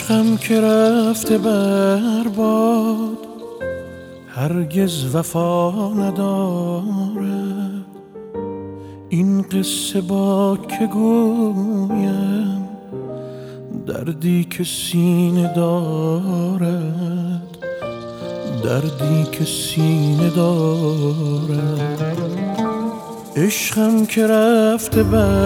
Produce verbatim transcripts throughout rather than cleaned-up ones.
عشقم که رفته برباد، هرگز وفا ندارد. این قصه با که گویم، دردی که سینه دارد، دردی که سینه دارد. عشقم که رفته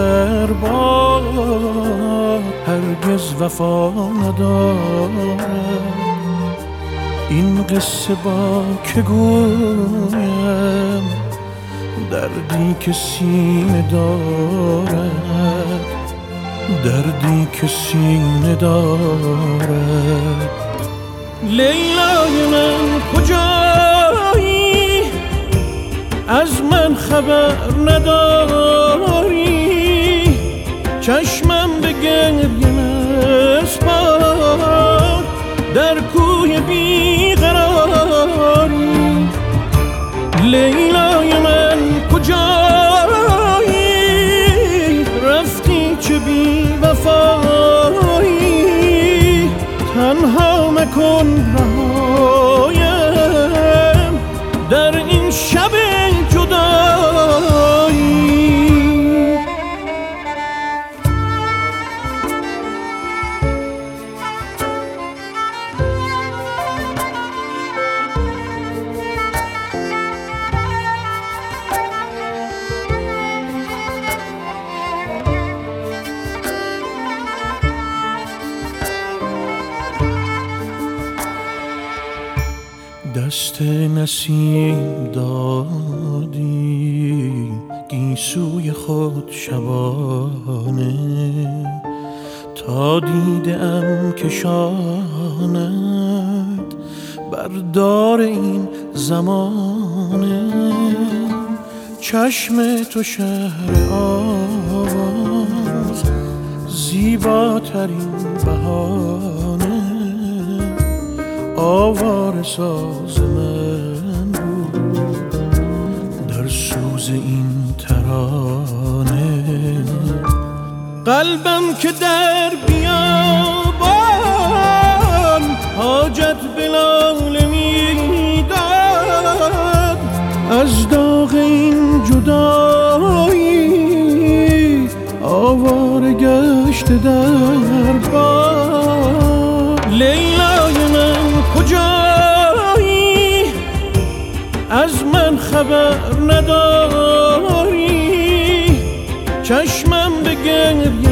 برباد، هرگز وفا ندارد. این قصه با که گویم، دردی که سینه دارد، دردی که سینه دارد. لیلای من کجایی؟ از من خبر نداری؟ چشمم به گریه مسپار، در کوی بیقراری. لیلای من کجایی؟ رفتی چه بی وفایی، تنها مکن رهایم در این شب جدایی. دست نسیم دادی گیسوی خود شبانه، تا دیدم کشاند بر دار این زمانه. چشم تو شهر آواز، زیباترین بهانه. آواره ساز من بود در سوز این ترانه. قلبم که در بیابان حاجت به لاله میداد، از داغ این جدایی آواره گشت در باد. لیلای من کجایی؟ از من خبر نداری؟ چشمم به گریه